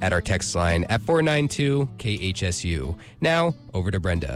at our text line at 492-KHSU. Now, over to Brenda.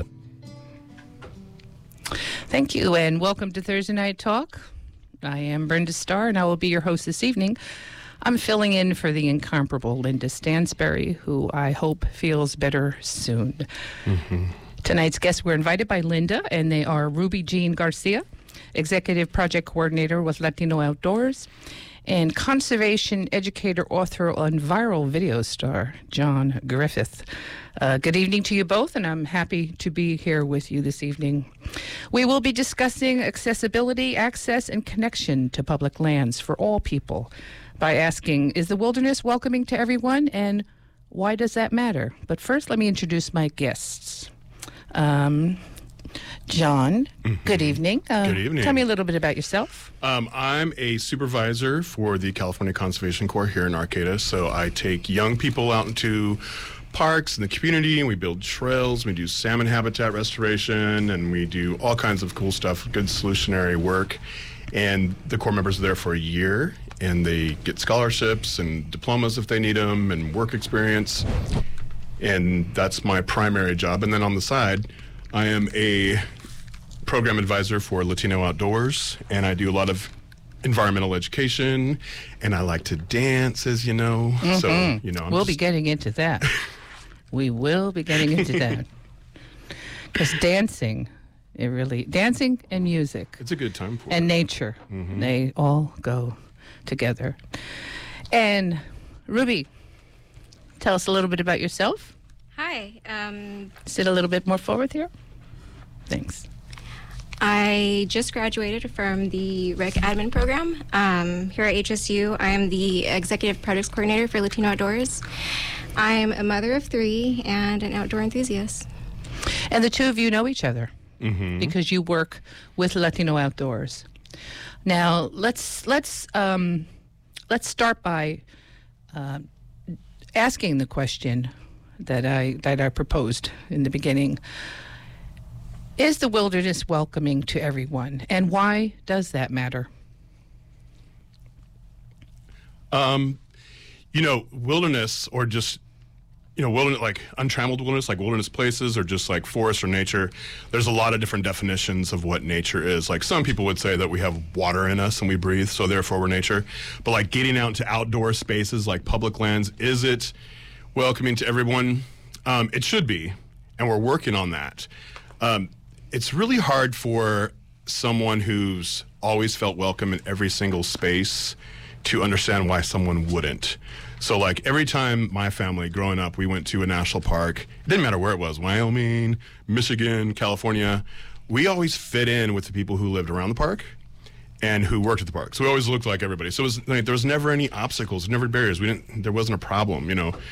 Thank you, and welcome to Thursday Night Talk. I am Brenda Starr, and I will be your host this evening. I'm filling in for the incomparable Linda Stansberry, who I hope feels better soon. Mm-hmm. Tonight's guests were invited by Linda, and they are Ruby Jean Garcia, Executive Project Coordinator with Latino Outdoors, and conservation educator, author, and viral video star, John Griffith. Good evening to you both, and I'm happy to be here with you this evening. We will be discussing accessibility, access, and connection to public lands for all people by asking, is the wilderness welcoming to everyone, and why does that matter? But first, let me introduce my guests. John, good evening. Good evening. Tell me a little bit about yourself. I'm a supervisor for the California Conservation Corps here in Arcata, so I take young people out into parks in the community, and we build trails, we do salmon habitat restoration, and we do all kinds of cool stuff, good solutionary work. And the Corps members are there for a year, and they get scholarships and diplomas if they need them, and work experience. And that's my primary job. And then on the side, I am a program advisor for Latino Outdoors, and I do a lot of environmental education, and I like to dance, as you know. Mm-hmm. So, we'll be getting into that. We will be getting into that. Because dancing and music. It's a good time for it. And nature. Mm-hmm. They all go together. And Ruby, tell us a little bit about yourself. Hi. Sit a little bit more forward here. Thanks. I just graduated from the Rec Admin program here at HSU. I am the Executive Projects Coordinator for Latino Outdoors. I'm a mother of 3 and an outdoor enthusiast. And the two of you know each other because you work with Latino Outdoors. Now, let's start by asking the question that I proposed in the beginning. Is the wilderness welcoming to everyone, and why does that matter? Wilderness, or just, wilderness, like untrammeled wilderness, like wilderness places, or just like forest or nature. There's a lot of different definitions of what nature is. Like some people would say that we have water in us and we breathe, so therefore we're nature. But like getting out into outdoor spaces like public lands, is it welcoming to everyone? It should be, and we're working on that. It's really hard for someone who's always felt welcome in every single space to understand why someone wouldn't. So like every time my family growing up, we went to a national park, it didn't matter where it was, Wyoming, Michigan, California, we always fit in with the people who lived around the park and who worked at the park. So we always looked like everybody. So it was like, there was never any obstacles, never barriers. There wasn't a problem,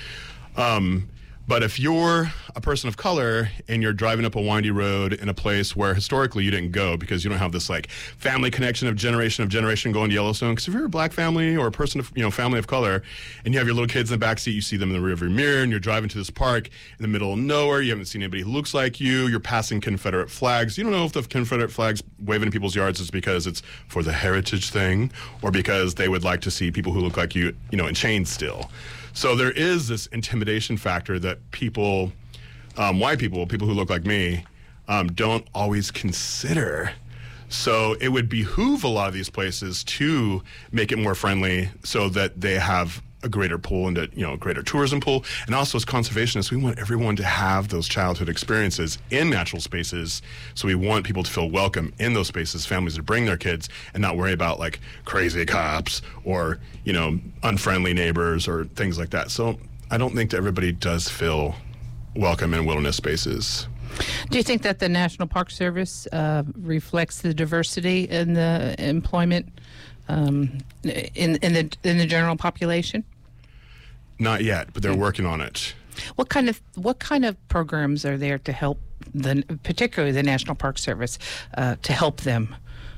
But if you're a person of color and you're driving up a windy road in a place where historically you didn't go because you don't have this like family connection of generation going to Yellowstone, because if you're a black family or a person of family of color and you have your little kids in the backseat, you see them in the rearview mirror, and you're driving to this park in the middle of nowhere, you haven't seen anybody who looks like you're passing Confederate flags. You don't know if the Confederate flags waving in people's yards is because it's for the heritage thing or because they would like to see people who look like you, in chains still. So there is this intimidation factor that people, white people who look like me, don't always consider. So it would behoove a lot of these places to make it more friendly so that they have a greater pull into, greater tourism pull. And also as conservationists, we want everyone to have those childhood experiences in natural spaces. So we want people to feel welcome in those spaces, families to bring their kids and not worry about like crazy cops or, unfriendly neighbors or things like that. So I don't think that everybody does feel welcome in wilderness spaces. Do you think that the National Park Service reflects the diversity in the employment in the general population? Not yet, but they're working on it. What kind of programs are there to help particularly the National Park Service to help them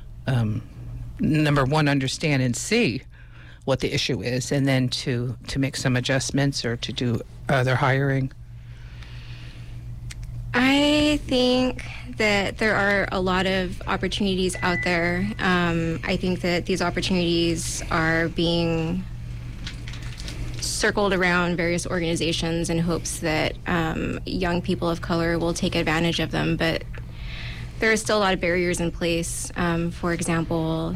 number one, understand and see what the issue is, and then to make some adjustments or to do other hiring? I think that there are a lot of opportunities out there. I think that these opportunities are being circled around various organizations in hopes that young people of color will take advantage of them, but there are still a lot of barriers in place. For example,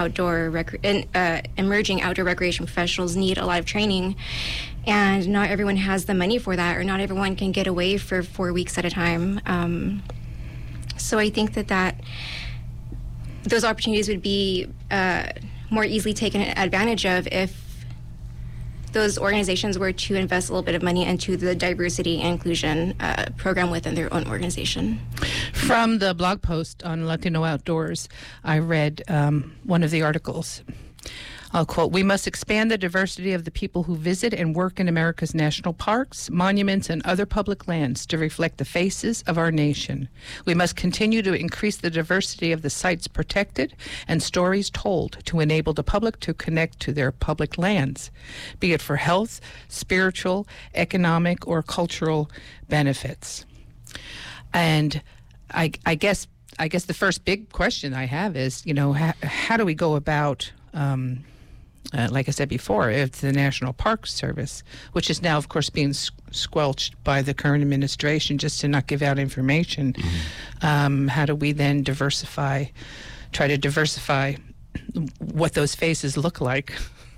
emerging outdoor recreation professionals need a lot of training, and not everyone has the money for that, or not everyone can get away for 4 weeks at a time. So I think that those opportunities would be more easily taken advantage of if those organizations were to invest a little bit of money into the diversity and inclusion program within their own organization. From the blog post on Latino Outdoors, I read one of the articles. I'll quote, "We must expand the diversity of the people who visit and work in America's national parks, monuments, and other public lands to reflect the faces of our nation. We must continue to increase the diversity of the sites protected and stories told to enable the public to connect to their public lands, be it for health, spiritual, economic, or cultural benefits." And I guess the first big question I have is, how do we go about like I said before, it's the National Park Service, which is now, of course, being squelched by the current administration just to not give out information. Mm-hmm. How do we then try to diversify what those faces look like?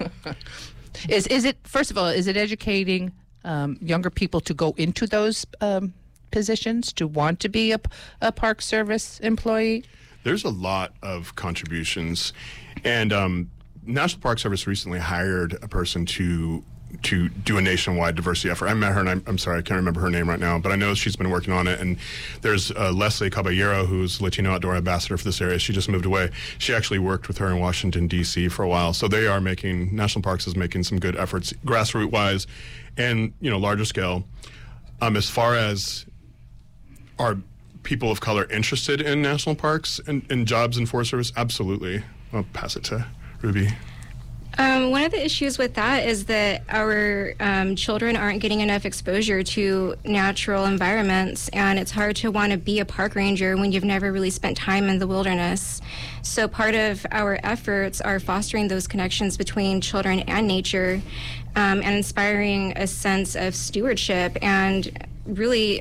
Is it, first of all, is it educating younger people to go into those positions, to want to be a Park Service employee? There's a lot of contributions, and National Park Service recently hired a person to do a nationwide diversity effort. I met her, and I'm sorry, I can't remember her name right now, but I know she's been working on it. And there's Leslie Caballero, who's Latino Outdoor Ambassador for this area. She just moved away. She actually worked with her in Washington, D.C. for a while. So they are National Parks is making some good efforts, grassroots-wise and, larger scale. As far as are people of color interested in national parks and jobs in Forest Service, absolutely. I'll pass it to Ruby. One of the issues with that is that our children aren't getting enough exposure to natural environments, and it's hard to want to be a park ranger when you've never really spent time in the wilderness. So part of our efforts are fostering those connections between children and nature, and inspiring a sense of stewardship, and really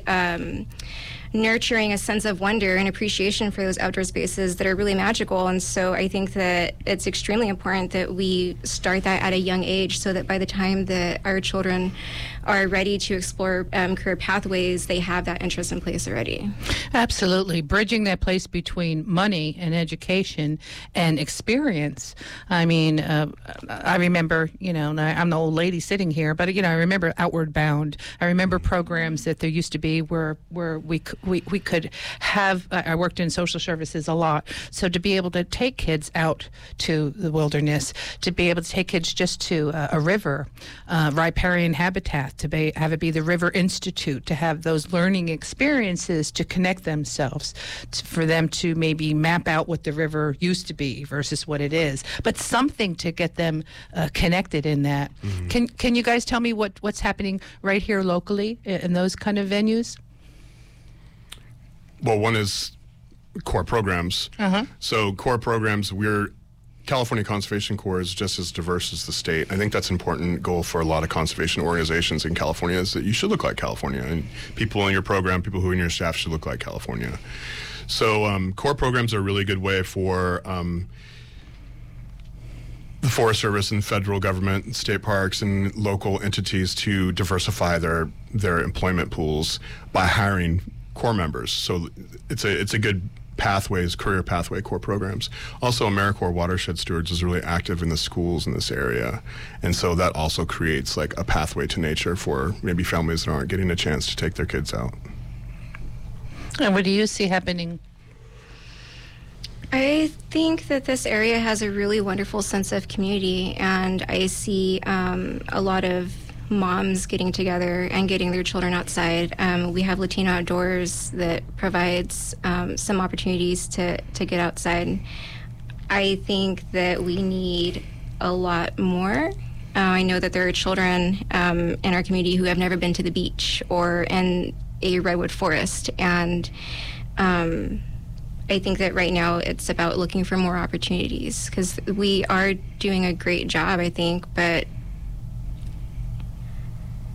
nurturing a sense of wonder and appreciation for those outdoor spaces that are really magical. And so I think that it's extremely important that we start that at a young age, so that by the time that our children are ready to explore career pathways, they have that interest in place already. Absolutely. Bridging that place between money and education and experience. I mean, I remember, I'm the old lady sitting here, but, I remember Outward Bound. I remember programs that there used to be where we could have, I worked in social services a lot, so to be able to take kids out to the wilderness, to be able to take kids just to a river, riparian habitat, to have it be the River Institute, to have those learning experiences, to connect themselves, for them to maybe map out what the river used to be versus what it is, but something to get them connected in that. Mm-hmm. Can you guys tell me what's happening right here locally in those kind of venues? Well, one is core programs. Uh-huh. So core programs, California Conservation Corps is just as diverse as the state. I think that's an important goal for a lot of conservation organizations in California, is that you should look like California, and people in your program, people who are in your staff should look like California. So core programs are a really good way for the Forest Service and federal government, state parks, and local entities to diversify their employment pools by hiring core members. So it's a good career pathway core programs. Also, AmeriCorps Watershed Stewards is really active in the schools in this area, and so that also creates like a pathway to nature for maybe families that aren't getting a chance to take their kids out. And what do you see happening? I think that this area has a really wonderful sense of community, and I see a lot of moms getting together and getting their children outside. We have Latino Outdoors that provides some opportunities to get outside. I think that we need a lot more. I know that there are children in our community who have never been to the beach or in a redwood forest, and I think that right now it's about looking for more opportunities, because we are doing a great job, I think, but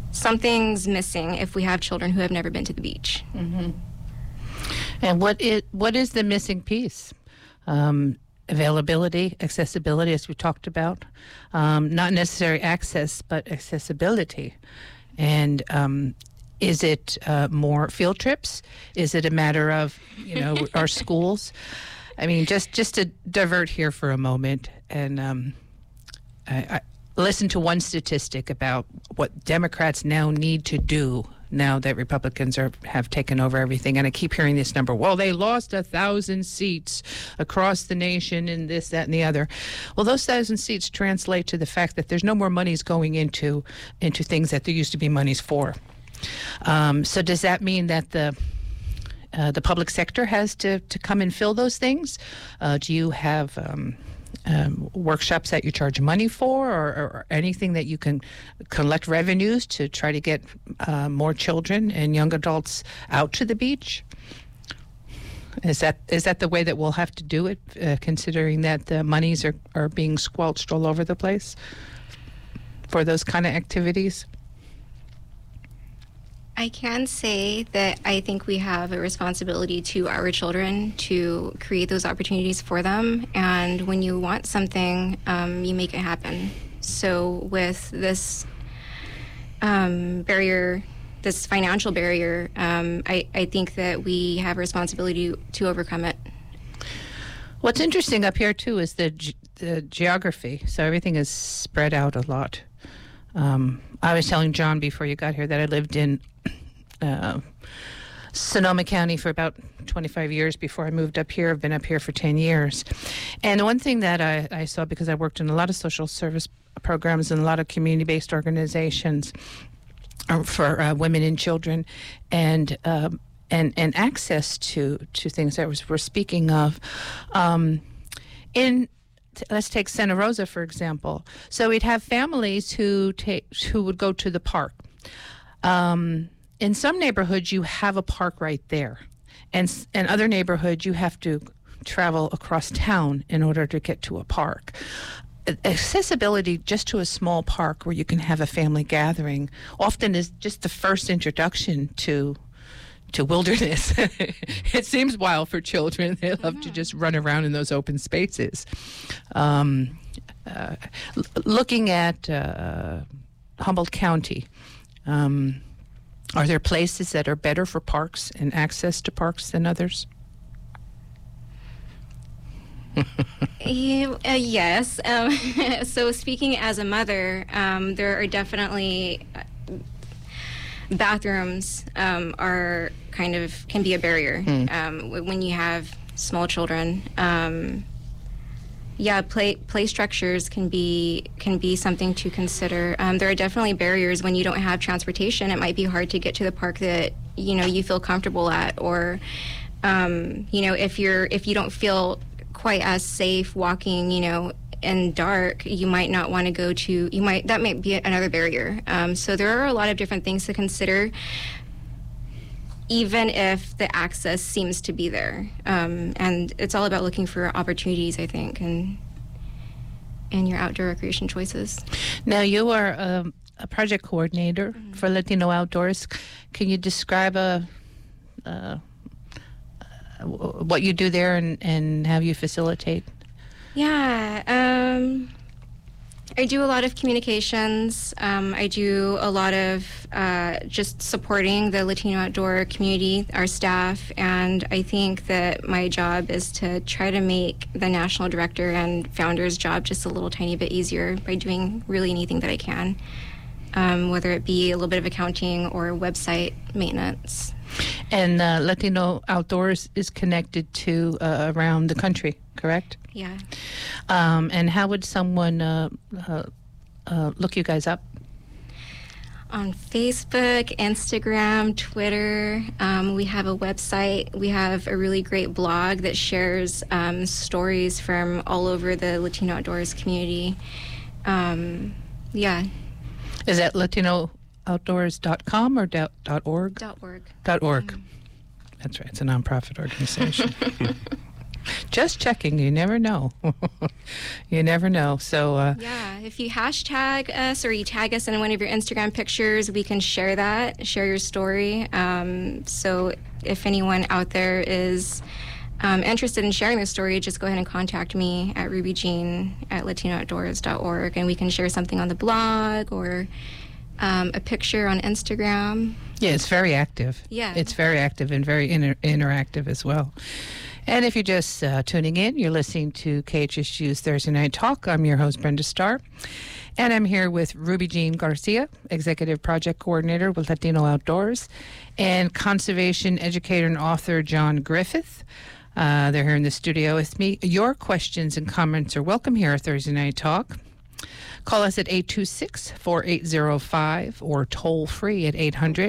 something's missing if we have children who have never been to the beach. Mm-hmm. And what is the missing piece? Availability, accessibility, as we talked about. Not necessarily access, but accessibility. And is it more field trips? Is it a matter of, our schools? I mean, just to divert here for a moment, and I listened to one statistic about what Democrats now need to do now that Republicans have taken over everything. And I keep hearing this number. Well, they lost 1,000 seats across the nation in this, that, and the other. Well, those 1,000 seats translate to the fact that there's no more monies going into things that there used to be monies for. So does that mean that the public sector has to come and fill those things? Do you have workshops that you charge money for, or anything that you can collect revenues to try to get more children and young adults out to the beach? Is that the way that we'll have to do it, considering that the monies are being squelched all over the place for those kind of activities? I can say that I think we have a responsibility to our children to create those opportunities for them. And when you want something, you make it happen. So with this barrier, this financial barrier, I think that we have a responsibility to overcome it. What's interesting up here, too, is the geography. So everything is spread out a lot. I was telling John before you got here that I lived in Sonoma County for about 25 years before I moved up here. I've been up here for 10 years. And one thing that I saw, because I worked in a lot of social service programs and a lot of community-based organizations for women and children, and access to things that we're speaking of. Let's take Santa Rosa, for example. So we'd have families who would go to the park. In some neighborhoods, you have a park right there. And in other neighborhoods, you have to travel across town in order to get to a park. Accessibility just to a small park where you can have a family gathering often is just the first introduction to wilderness. It seems wild for children. They love to just run around in those open spaces. Looking at Humboldt County, are there places that are better for parks and access to parks than others? Yes. So speaking as a mother, there are definitely bathrooms can be a barrier when you have small children. Play structures can be something to consider. There are definitely barriers when you don't have transportation. It might be hard to get to the park that you feel comfortable at, or if you don't feel quite as safe walking, in dark, you might not want to go to. That might be another barrier. So there are a lot of different things to consider, even if the access seems to be there. And it's all about looking for opportunities, I think, and your outdoor recreation choices. Now, you are a project coordinator for Latino Outdoors. Can you describe what you do there and how you facilitate? Yeah. I do a lot of communications. I do a lot of just supporting the Latino outdoor community, our staff, and I think that my job is to try to make the national director and founder's job just a little tiny bit easier by doing really anything that I can, whether it be a little bit of accounting or website maintenance. And Latino Outdoors is connected to around the country, correct? Yeah. And how would someone look you guys up? On Facebook, Instagram, Twitter. We have a website. We have a really great blog that shares stories from all over the Latino Outdoors community. Yeah. Is that LatinoOutdoors.com or .org? .org. .org. That's right. It's a nonprofit organization. Just checking. You never know. You never know. So yeah, if you hashtag us or you tag us in one of your Instagram pictures, we can share that, share your story. So if anyone out there is interested in sharing their story, just go ahead and contact me at rubyjean@latinooutdoors.org, and we can share something on the blog or a picture on Instagram. yeah, it's very active. Yeah. It's very active and very interactive as well. And if you're just tuning in, you're listening to KHSU's Thursday Night Talk. I'm your host, Brenda Starr. And I'm here with Ruby Jean Garcia, Executive Project Coordinator with Latino Outdoors, and conservation educator and author John Griffith. They're here in the studio with me. Your questions and comments are welcome here at Thursday Night Talk. Call us at 826-4805 or toll free at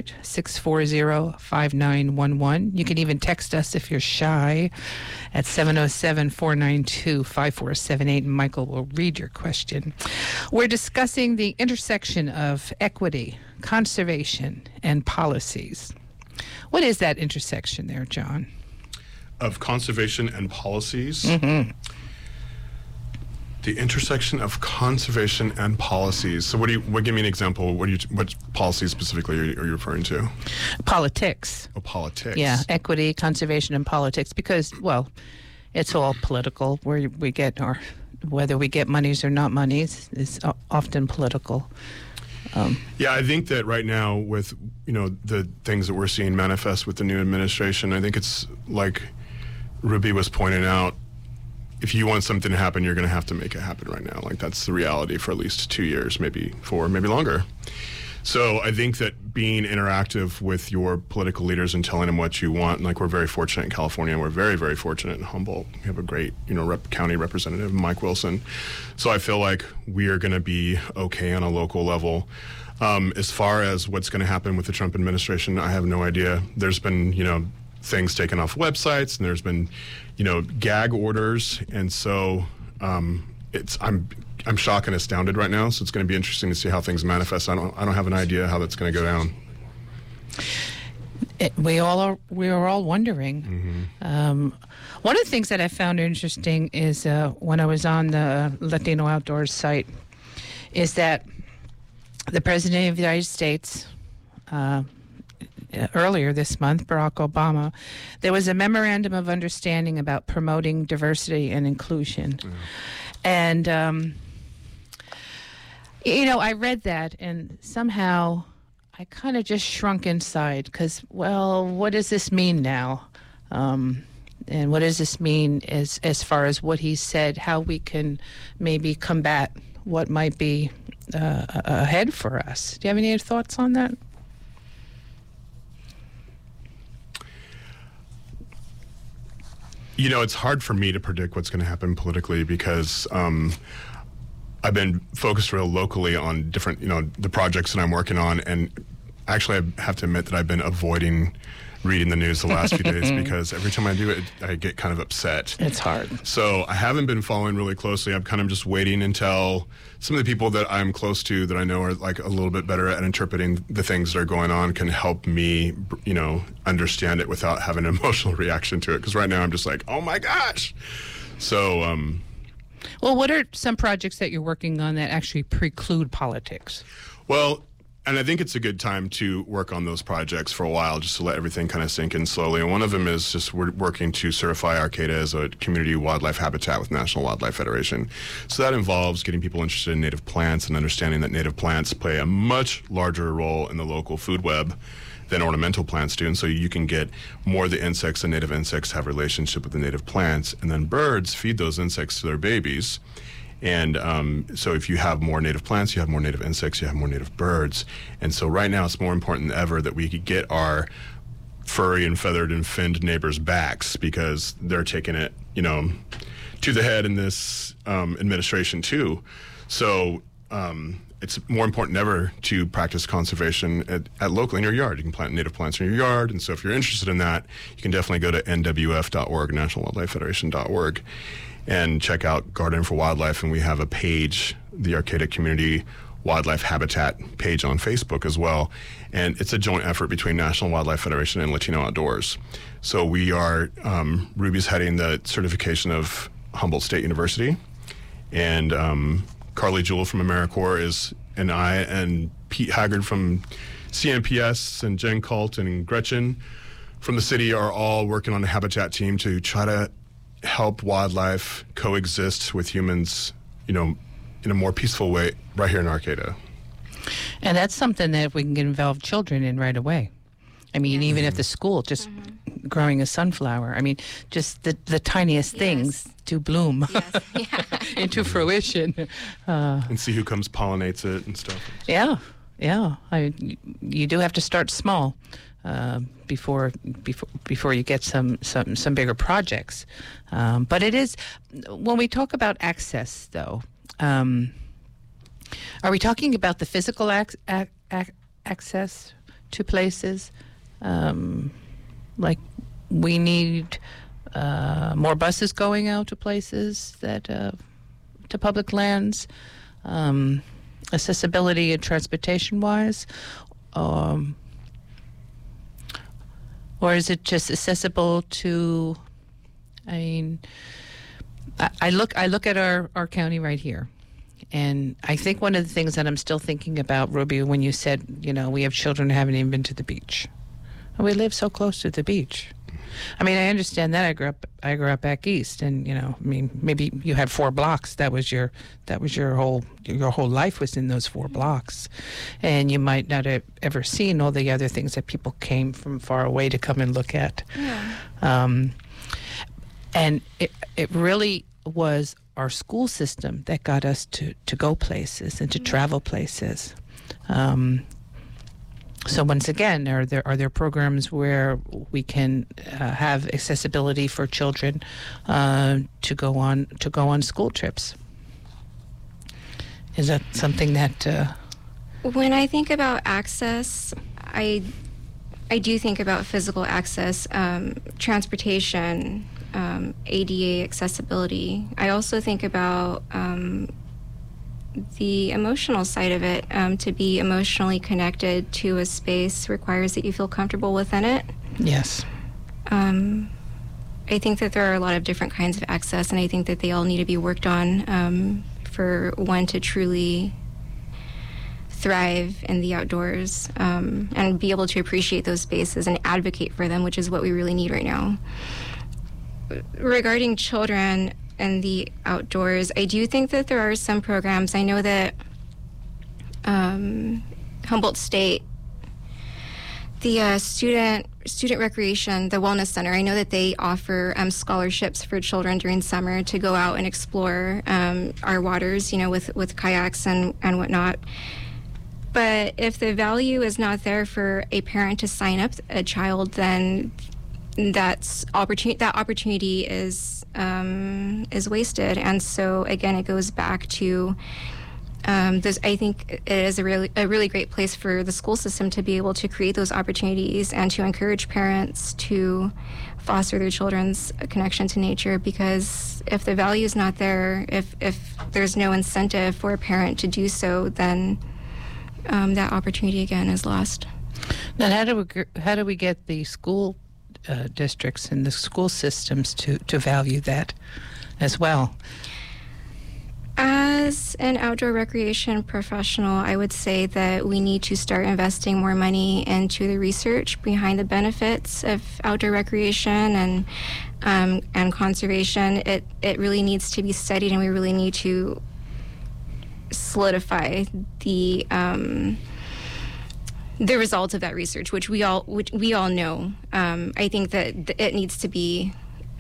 800-640-5911. You can even text us if you're shy at 707-492-5478, and Michael will read your question. We're discussing the intersection of equity, conservation, and policies. What is that intersection there, John? Of conservation and policies. Mm-hmm. The intersection of conservation and policies. So, give me an example. What policies specifically are you referring to? Politics. Oh, politics. Yeah, equity, conservation, and politics. Because, well, it's all political. Where we get whether we get monies or not monies is often political. Yeah, I think that right now with the things that we're seeing manifest with the new administration, I think it's like Ruby was pointing out. If you want something to happen, you're going to have to make it happen right now. Like, that's the reality for at least 2 years, maybe 4, maybe longer. So I think that being interactive with your political leaders and telling them what you want, like, we're very fortunate in California. We're very, very fortunate in Humboldt. We have a great, county representative, Mike Wilson. So I feel like we are going to be okay on a local level. As far as what's going to happen with the Trump administration, I have no idea. There's been, things taken off websites, and there's been, gag orders, and so I'm shocked and astounded right now. So it's going to be interesting to see how things manifest. I don't have an idea how that's going to go down. We are all wondering. Mm-hmm. One of the things that I found interesting is when I was on the Latino Outdoors site, is that the President of the United States. Earlier this month, Barack Obama, there was a memorandum of understanding about promoting diversity and inclusion. And, I read that, and somehow I kind of just shrunk inside because, well, what does this mean now? And what does this mean as far as what he said, how we can maybe combat what might be ahead for us? Do you have any thoughts on that? It's hard for me to predict what's going to happen politically because I've been focused real locally on different, the projects that I'm working on. And actually, I have to admit that I've been avoiding reading the news the last few days because every time I do it, I get kind of upset. It's hard. So I haven't been following really closely. I'm kind of just waiting until some of the people that I'm close to that I know are like a little bit better at interpreting the things that are going on can help me, understand it without having an emotional reaction to it. Because right now I'm just like, oh my gosh. So, well, what are some projects that you're working on that actually preclude politics? Well, and I think it's a good time to work on those projects for a while, just to let everything kind of sink in slowly. And one of them is just we're working to certify Arcata as a community wildlife habitat with National Wildlife Federation. So that involves getting people interested in native plants and understanding that native plants play a much larger role in the local food web than ornamental plants do. And so you can get more of the insects, and native insects have a relationship with the native plants. And then birds feed those insects to their babies. And so if you have more native plants, you have more native insects, you have more native birds. And so right now it's more important than ever that we could get our furry and feathered and finned neighbors' backs because they're taking it, to the head in this administration too. So it's more important than ever to practice conservation at locally in your yard. You can plant native plants in your yard. And so if you're interested in that, you can definitely go to nwf.org, nationalwildlifefederation.org. and check out Garden for Wildlife, and we have a page, the Arcata Community wildlife habitat page on Facebook as well. And it's a joint effort between National Wildlife Federation and Latino Outdoors. So we are, Ruby's heading the certification of Humboldt State University, and Carly Jewell from AmeriCorps and I, and Pete Haggard from CNPS, and Jen Colt and Gretchen from the city are all working on a habitat team to try to help wildlife coexist with humans, in a more peaceful way right here in Arcata. And that's something that we can involve children in right away. I mean, even at the school, just growing a sunflower. I mean, just the tiniest things to bloom into fruition. And see who comes pollinates it and stuff. Yeah. You do have to start small before you get some bigger projects. But it is, when we talk about access, though, are we talking about the physical access to places? Like we need more buses going out to places that to public lands, accessibility and transportation-wise, or is it just accessible to? I mean, I look at our county right here. And I think one of the things that I'm still thinking about, Ruby, when you said, we have children who haven't even been to the beach. And we live so close to the beach. I mean, I understand that. I grew up back east, and maybe you had 4 blocks. That was your whole life was in those 4 blocks, and you might not have ever seen all the other things that people came from far away to come and look at. Yeah. And it really was our school system that got us to go places and to travel places. So once again, are there programs where we can have accessibility for children to go on school trips? Is that something that? When I think about access, I do think about physical access, transportation, ADA accessibility. I also think about the emotional side of it. To be emotionally connected to a space requires that you feel comfortable within it. Yes. I think that there are a lot of different kinds of access, and I think that they all need to be worked on for one to truly thrive in the outdoors, and be able to appreciate those spaces and advocate for them, which is what we really need right now. Regarding children and the outdoors, I do think that there are some programs. I know that Humboldt State, the student recreation, the wellness center, I know that they offer scholarships for children during summer to go out and explore our waters, with kayaks and whatnot. But if the value is not there for a parent to sign up a child, then that opportunity is wasted. And so again, it goes back to I think it is a really great place for the school system to be able to create those opportunities and to encourage parents to foster their children's connection to nature, because if the value is not there, if there's no incentive for a parent to do so, then that opportunity again is lost. Now, how do we get the school districts and the school systems to value that as well? As an outdoor recreation professional, I would say that we need to start investing more money into the research behind the benefits of outdoor recreation and conservation. It really needs to be studied, and we really need to solidify the results of that research, which we all know. I think that it needs to be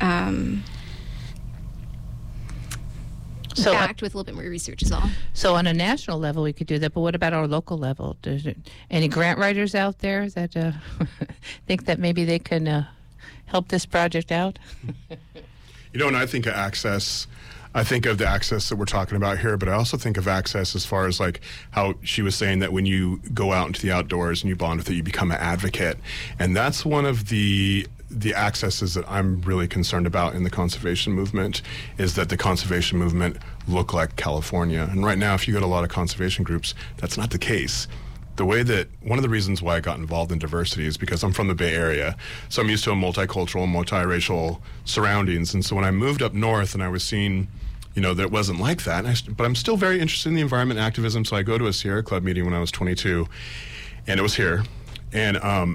backed with a little bit more research as well. So on a national level, we could do that, but what about our local level? Any grant writers out there that think that maybe they can help this project out? When I think of access, I think of the access that we're talking about here, but I also think of access as far as like how she was saying that when you go out into the outdoors and you bond with it, you become an advocate. And that's one of the the accesses that I'm really concerned about in the conservation movement is that the conservation movement look like California. And right now, if you go to a lot of conservation groups, that's not the case. The way that one of the reasons why I got involved in diversity is because I'm from the Bay Area. So I'm used to a multicultural, multiracial surroundings. And so when I moved up north and I was seeing, that it wasn't like that, but I'm still very interested in the environment activism. So I go to a Sierra Club meeting when I was 22, and it was here. And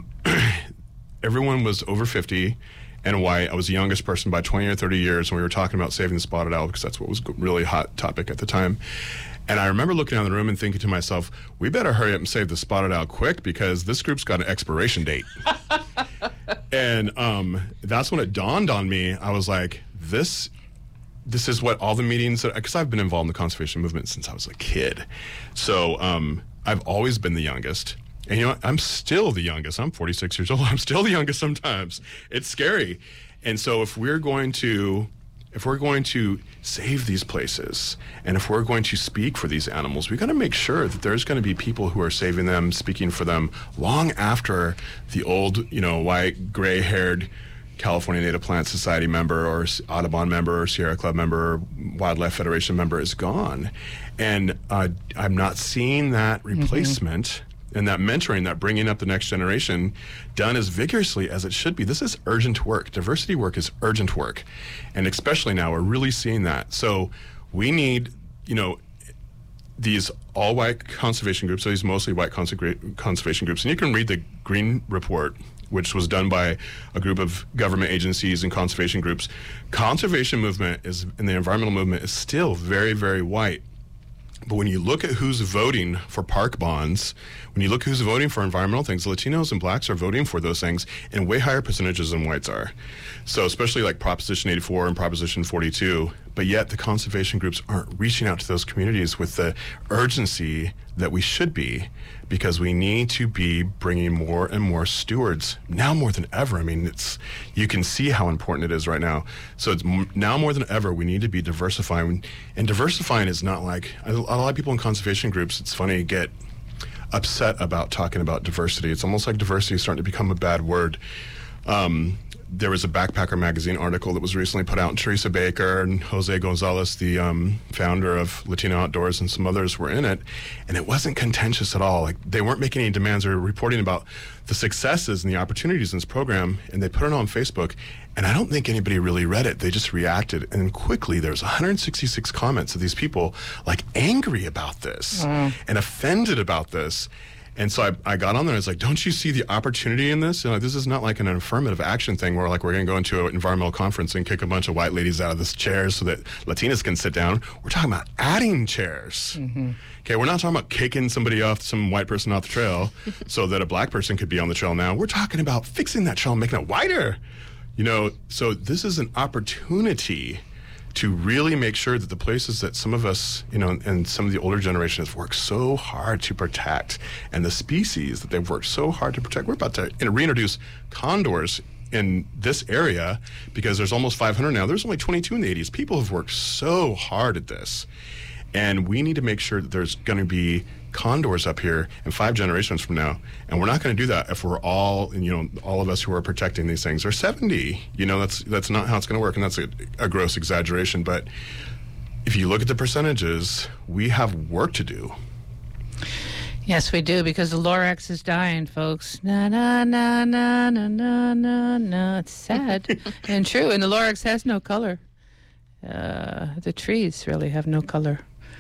everyone was over 50 and white. I was the youngest person by 20 or 30 years, and we were talking about saving the spotted owl because that's what was really hot topic at the time. And I remember looking around the room and thinking to myself, we better hurry up and save the spotted owl quick because this group's got an expiration date. And that's when it dawned on me. I was like, this is what all the meetings, because I've been involved in the conservation movement since I was a kid. So I've always been the youngest. And I'm still the youngest. I'm 46 years old. I'm still the youngest sometimes. It's scary. And so if we're going to save these places, and if we're going to speak for these animals, we got to make sure that there's going to be people who are saving them, speaking for them long after the old, white, gray-haired California Native Plant Society member or Audubon member or Sierra Club member or Wildlife Federation member is gone. And I'm not seeing that replacement and that mentoring, that bringing up the next generation done as vigorously as it should be. This is urgent work. Diversity work is urgent work. And especially now, we're really seeing that. So we need, these all-white conservation groups, so these mostly white conservation groups. And you can read the Green Report, which was done by a group of government agencies and conservation groups. Conservation movement and the environmental movement is still very, very white. But when you look at who's voting for park bonds, when you look who's voting for environmental things, Latinos and blacks are voting for those things in way higher percentages than whites are. So especially like Proposition 84 and Proposition 42, but yet the conservation groups aren't reaching out to those communities with the urgency that we should be, because we need to be bringing more and more stewards now more than ever. I mean, you can see how important it is right now. So it's now more than ever, we need to be diversifying. And diversifying is not like, a lot of people in conservation groups, it's funny, get upset about talking about diversity. It's almost like diversity is starting to become a bad word. There was a Backpacker magazine article that was recently put out, and Teresa Baker and Jose Gonzalez, the founder of Latino Outdoors, and some others were in it, and it wasn't contentious at all. Like, they weren't making any demands. They were reporting about the successes and the opportunities in this program, and they put it on Facebook, and I don't think anybody really read it. They just reacted, and then quickly there's 166 comments of these people like angry about this and offended about this. And so I got on there and I was like, don't you see the opportunity in this? This is not like an affirmative action thing where like we're going to go into an environmental conference and kick a bunch of white ladies out of this chairs so that Latinas can sit down. We're talking about adding chairs. Okay, we're not talking about kicking some white person off the trail so that a black person could be on the trail now. We're talking about fixing that trail and making it wider. So this is an opportunity to really make sure that the places that some of us, and some of the older generation has worked so hard to protect, and the species that they've worked so hard to protect. We're about to reintroduce condors in this area because there's almost 500 now. There's only 22 in the 80s. People have worked so hard at this. And we need to make sure that there's going to be condors up here in 5 generations from now. And we're not going to do that if we're all, all of us who are protecting these things are 70. That's not how it's going to work. And that's a gross exaggeration. But if you look at the percentages, we have work to do. Yes, we do, because the Lorax is dying, folks. Na, na, na, na, na, na, na, na. It's sad and true. And the Lorax has no color. The trees really have no color.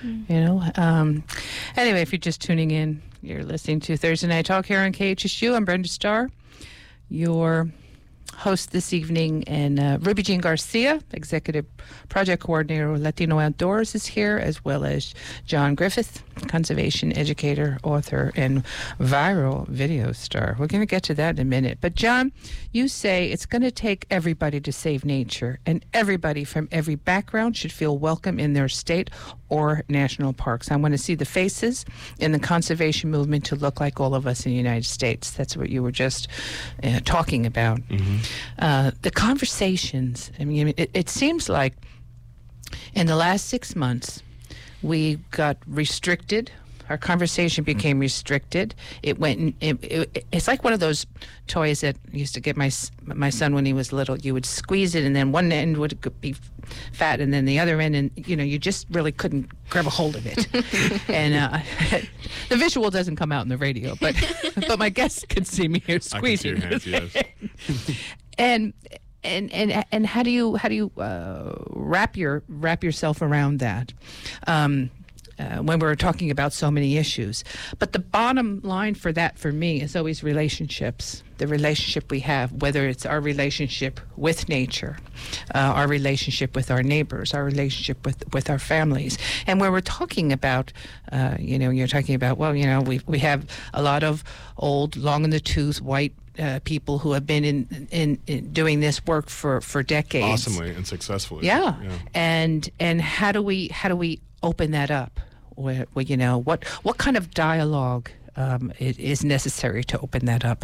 Anyway, if you're just tuning in, you're listening to Thursday Night Talk here on KHSU. I'm Brenda Starr, your host this evening, and Ruby Jean Garcia, Executive Project Coordinator of Latino Outdoors, is here, as well as John Griffith, conservation educator, author, and viral video star. We're going to get to that in a minute. But John, you say it's going to take everybody to save nature, and everybody from every background should feel welcome in their state or national parks. I want to see the faces in the conservation movement to look like all of us in the United States. That's what you were just talking about. The conversations, I mean, it seems like in the last 6 months, we got restricted Our conversation became restricted. It went. It's like one of those toys that I used to get my son when he was little. You would squeeze it, and then one end would be fat, and then the other end, and you just really couldn't grab a hold of it. And the visual doesn't come out in the radio, but my guests could see me here squeezing. I can see your hands, yes. And how do you wrap yourself around that when we're talking about so many issues? But the bottom line for that, for me, is always relationships. The relationship we have, whether it's our relationship with nature, our relationship with our neighbors, our relationship with our families. And when we're talking about, you're talking about, we have a lot of old, long in the tooth, white people who have been in doing this work for decades, awesomely and successfully. Yeah. And how do we open that up? What kind of dialogue is necessary to open that up?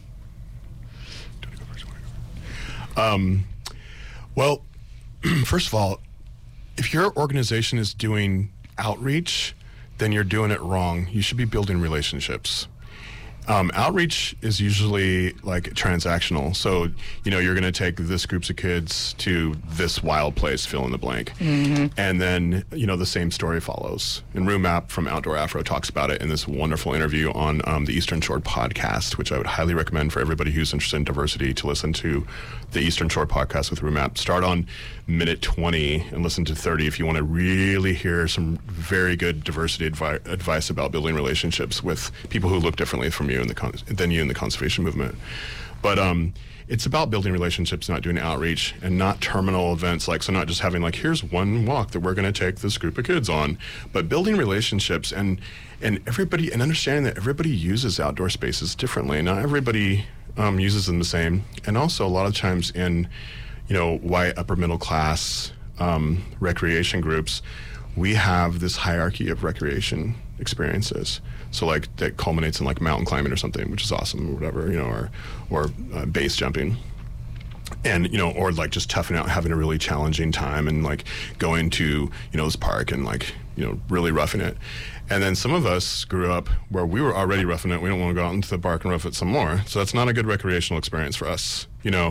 Well, first of all, if your organization is doing outreach, then you're doing it wrong. You should be building relationships. Outreach is usually like transactional. So, you're going to take this groups of kids to this wild place, fill in the blank. Mm-hmm. And then, the same story follows. And Rue Mapp from Outdoor Afro talks about it in this wonderful interview on the Eastern Shore podcast, which I would highly recommend for everybody who's interested in diversity to listen to the Eastern Shore podcast with Rue Mapp. Start on minute 20 and listen to 30 if you want to really hear some very good diversity advice about building relationships with people who look differently from you than you in the conservation movement. But it's about building relationships, not doing outreach, and not terminal events. So not just having here's one walk that we're going to take this group of kids on, but building relationships and everybody, and understanding that everybody uses outdoor spaces differently. Not everybody uses them the same. And also a lot of times in white upper middle class recreation groups, we have this hierarchy of recreation experiences. So that culminates in mountain climbing or something, which is awesome, or whatever, or base jumping. And, or just toughing out, having a really challenging time and going to, this park and really roughing it. And then some of us grew up where we were already roughing it. We don't want to go out into the park and rough it some more. So that's not a good recreational experience for us,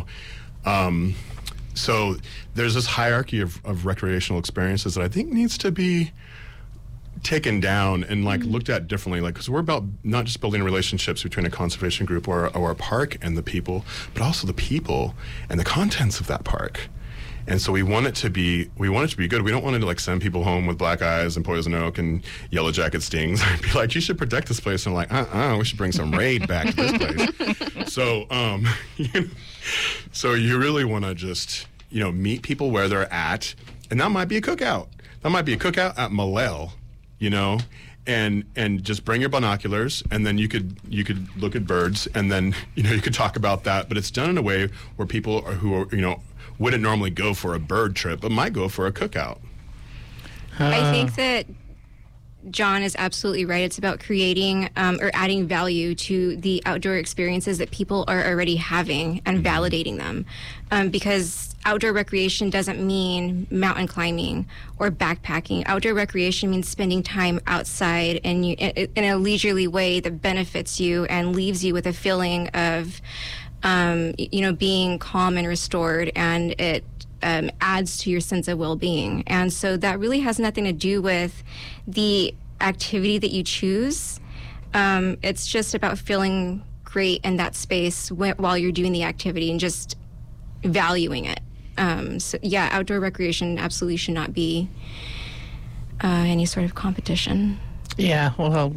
So there's this hierarchy of recreational experiences that I think needs to be taken down and looked at differently, because we're about not just building relationships between a conservation group or a park and the people, but also the people and the contents of that park. And so we want it to be good. We don't want to send people home with black eyes and poison oak and yellow jacket stings. I'd be like, you should protect this place. And we should bring some raid back to this place. So so you really want to just meet people where they're at, and that might be a cookout. That might be a cookout at Malel, and just bring your binoculars, and then you could look at birds, and then you could talk about that. But it's done in a way where people wouldn't normally go for a bird trip, but might go for a cookout. I think that John is absolutely right. It's about creating or adding value to the outdoor experiences that people are already having and validating them. Because outdoor recreation doesn't mean mountain climbing or backpacking. Outdoor recreation means spending time outside and in a leisurely way that benefits you and leaves you with a feeling of being calm and restored, and it adds to your sense of well-being. And so that really has nothing to do with the activity that you choose. It's just about feeling great in that space while you're doing the activity and just valuing it. Outdoor recreation absolutely should not be any sort of competition. Yeah, well,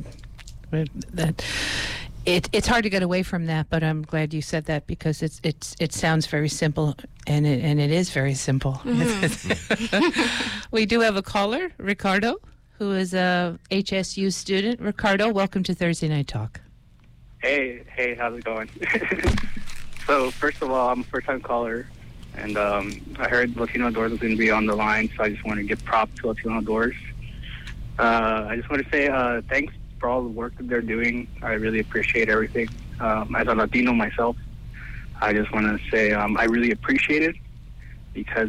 it's hard to get away from that, but I'm glad you said that, because it sounds very simple, and it is very simple. Mm-hmm. We do have a caller, Ricardo, who is a HSU student. Ricardo, welcome to Thursday Night Talk. Hey, how's it going? So first of all, I'm a first-time caller, and I heard Latino Outdoors was going to be on the line, so I just want to give props to Latino Outdoors. I just want to say thanks for all the work that they're doing. I really appreciate everything. As a Latino myself, I just want to say I really appreciate it, because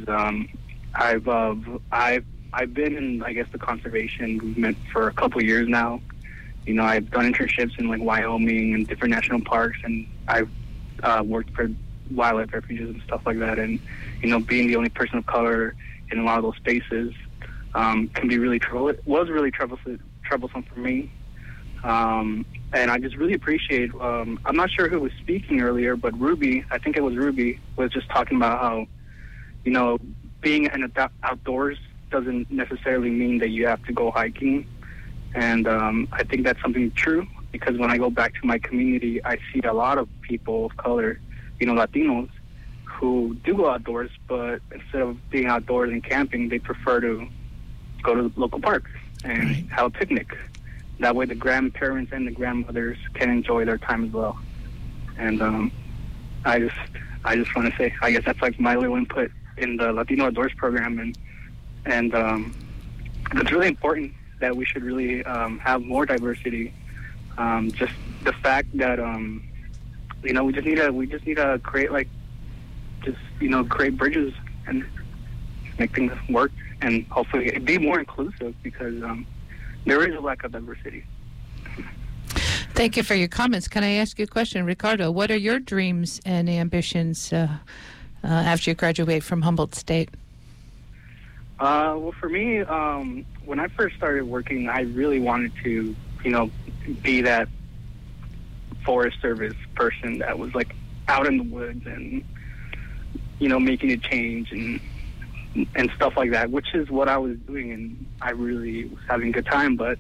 I've been in, I guess, the conservation movement for a couple years now, I've done internships in like Wyoming and different national parks, and I've worked for wildlife refuges and stuff like that. And being the only person of color in a lot of those spaces can be really was really troublesome for me. And I just really appreciate. I'm not sure who was speaking earlier, but Ruby, I think it was Ruby, was just talking about how being outdoors doesn't necessarily mean that you have to go hiking. And I think that's something true, because when I go back to my community, I see a lot of people of color, Latinos, who do go outdoors, but instead of being outdoors and camping, they prefer to go to the local park and have a picnic. That way the grandparents and the grandmothers can enjoy their time as well. And I just want to say, I guess that's like my little input in the Latino Outdoors program. And it's really important that we should really have more diversity. Just the fact that we just need to create create bridges and make things work, and hopefully be more inclusive, because there is a lack of diversity. Thank you for your comments. Can I ask you a question, Ricardo? What are your dreams and ambitions after you graduate from Humboldt State? Well, for me, when I first started working, I really wanted to, be that Forest Service person that was like out in the woods and, making a change and stuff like that, which is what I was doing, and I really was having a good time. But,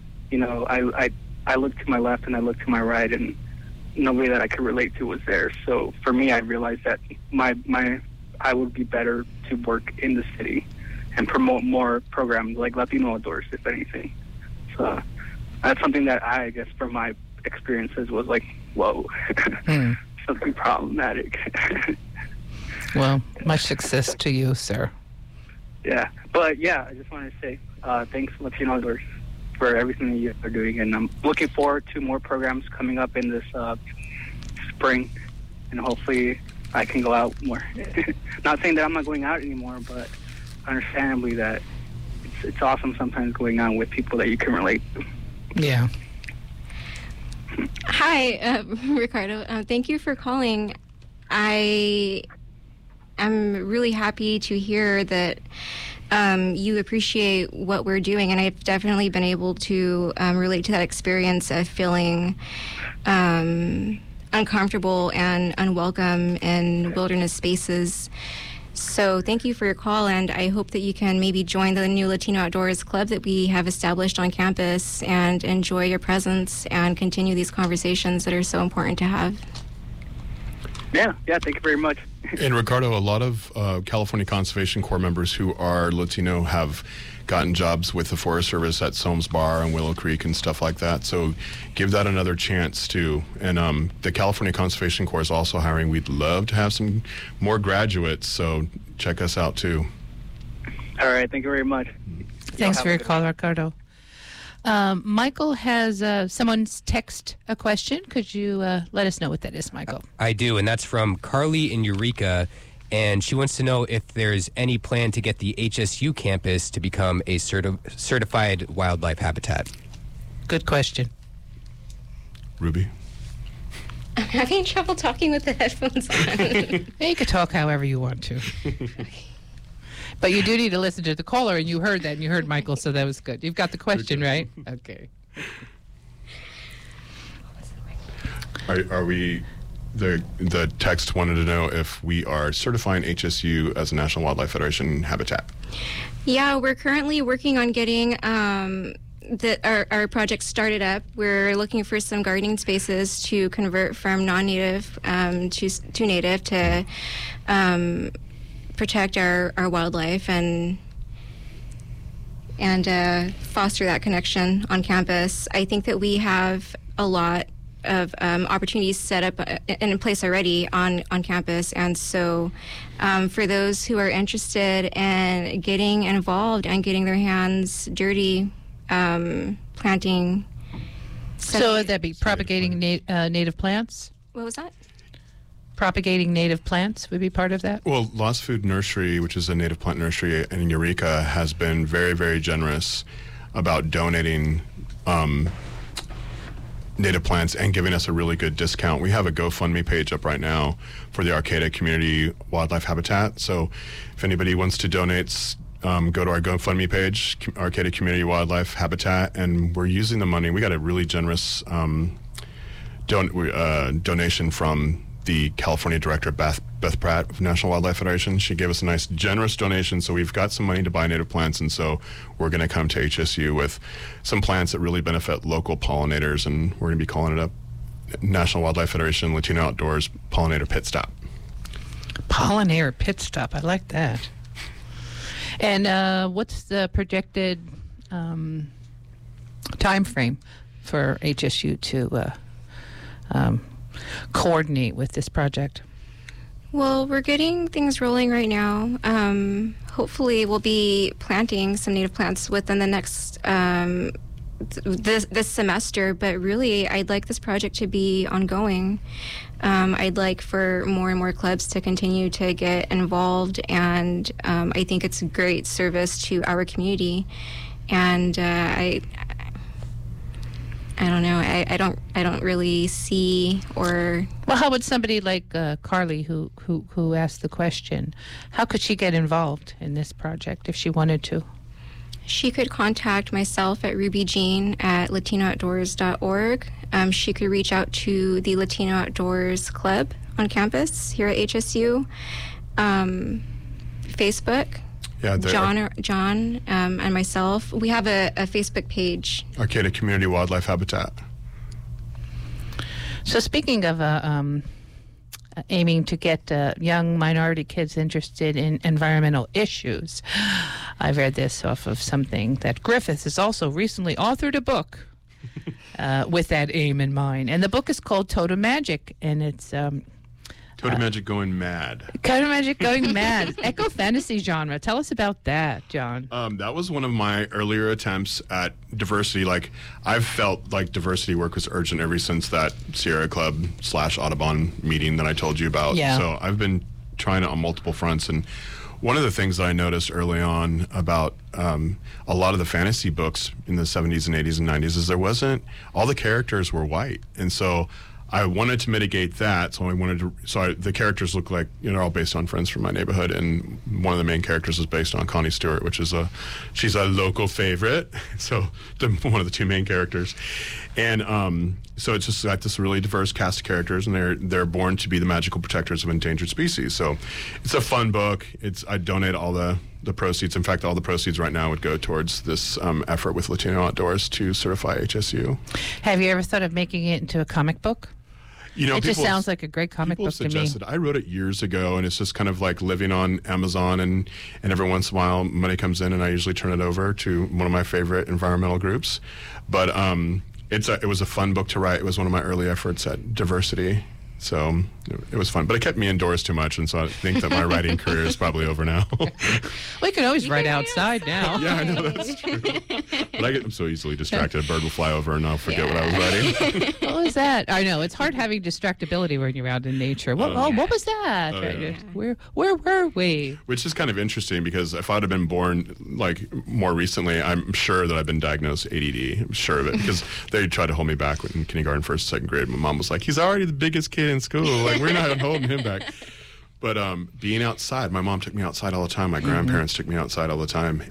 I looked to my left and I looked to my right, and nobody that I could relate to was there. So for me, I realized that I would be better to work in the city and promote more programs like Latino Outdoors, if anything. So that's something that I guess from my experiences was like, whoa, something problematic. Well, much success to you, sir. Yeah, but yeah, I just wanted to say thanks, Latino Outdoors, for everything that you are doing, and I'm looking forward to more programs coming up in this spring, and hopefully I can go out more. Not saying that I'm not going out anymore, but understandably that it's awesome sometimes going out with people that you can relate to. Yeah. Hi, Ricardo. Thank you for calling. I am really happy to hear that you appreciate what we're doing, and I've definitely been able to relate to that experience of feeling uncomfortable and unwelcome in wilderness spaces. So thank you for your call, and I hope that you can maybe join the new Latino Outdoors Club that we have established on campus and enjoy your presence and continue these conversations that are so important to have. Yeah, thank you very much. And Ricardo, a lot of California Conservation Corps members who are Latino have gotten jobs with the Forest Service at Soames Bar and Willow Creek and stuff like that. So give that another chance too. And the California Conservation Corps is also hiring. We'd love to have some more graduates, so check us out too. All right, thank you very much. Thanks for your call, Ricardo. Michael has someone's text a question. Could you let us know what that is, Michael? I do, and that's from Carly in Eureka, and she wants to know if there's any plan to get the HSU campus to become a certified wildlife habitat. Good question. Ruby? I'm having trouble talking with the headphones on. You can talk however you want to. But you do need to listen to the caller, and you heard that, and you heard Michael, so that was good. You've got the question, right? Okay. Are we... The text wanted to know if we are certifying HSU as a National Wildlife Federation habitat. Yeah, we're currently working on getting our project started up. We're looking for some gardening spaces to convert from non-native to native to protect our wildlife and foster that connection on campus. I think that we have a lot of opportunities set up in place already on campus, and so for those who are interested in getting involved and getting their hands dirty planting. So would that be propagating native plants? What was that? Propagating native plants would be part of that? Well, Lost Food Nursery, which is a native plant nursery in Eureka, has been very, very generous about donating native plants and giving us a really good discount. We have a GoFundMe page up right now for the Arcata Community Wildlife Habitat. So if anybody wants to donate, go to our GoFundMe page, Arcata Community Wildlife Habitat, and we're using the money. We got a really generous donation from the California director, Beth Pratt of National Wildlife Federation. She gave us a nice, generous donation, so we've got some money to buy native plants, and so we're going to come to HSU with some plants that really benefit local pollinators, and we're going to be calling it a National Wildlife Federation Latino Outdoors Pollinator Pit Stop. Pollinator Pit Stop, I like that. And what's the projected time frame for HSU to coordinate with this project? Well, we're getting things rolling right now. Hopefully, we'll be planting some native plants within the next this semester. But really, I'd like this project to be ongoing. I'd like for more and more clubs to continue to get involved, and I think it's a great service to our community. And I don't know. I don't really see or. Well, how would somebody like Carly, who asked the question, how could she get involved in this project if she wanted to? She could contact myself at rubyjean@latinooutdoors.org. She could reach out to the Latino Outdoors Club on campus here at HSU. Facebook. Yeah, John and myself, we have a Facebook page. Arcata Community Wildlife Habitat. So speaking of aiming to get young minority kids interested in environmental issues, I've read this off of something that Griffith has also recently authored a book with that aim in mind. And the book is called Totem Magic, and it's... Totem Magic Going Mad. Totem Magic Going Mad. Eco fantasy genre. Tell us about that, John. That was one of my earlier attempts at diversity. Like, I've felt like diversity work was urgent ever since that Sierra Club / Audubon meeting that I told you about. Yeah. So I've been trying it on multiple fronts. And one of the things that I noticed early on about a lot of the fantasy books in the 70s and 80s and 90s is there wasn't, all the characters were white. And so I wanted to mitigate that, so the characters look like, they're all based on friends from my neighborhood, and one of the main characters is based on Connie Stewart, which is she's a local favorite, so one of the two main characters, and so it's just got this really diverse cast of characters, and they're born to be the magical protectors of endangered species. So it's a fun book. I donate all the proceeds. In fact, all the proceeds right now would go towards this effort with Latino Outdoors to certify HSU. Have you ever thought of making it into a comic book? It just sounds like a great comic book to me. I wrote it years ago, and it's just kind of like living on Amazon, and every once in a while money comes in, and I usually turn it over to one of my favorite environmental groups. But it was a fun book to write. It was one of my early efforts at diversity. So it was fun, but it kept me indoors too much, and so I think that my writing career is probably over now. We can always write outside now. Yeah, I know, that's true. But I'm so easily distracted. A bird will fly over, and I'll forget what I was writing. What was that? I know, it's hard having distractibility when you're out in nature. What was that? Yeah. Where were we? Which is kind of interesting, because if I'd have been born like more recently, I'm sure that I've been diagnosed ADD. I'm sure of it, because they tried to hold me back in kindergarten, first, second grade. My mom was like, "He's already the biggest kid in school. Like, we're not holding him back." But being outside, my mom took me outside all the time. My grandparents took me outside all the time,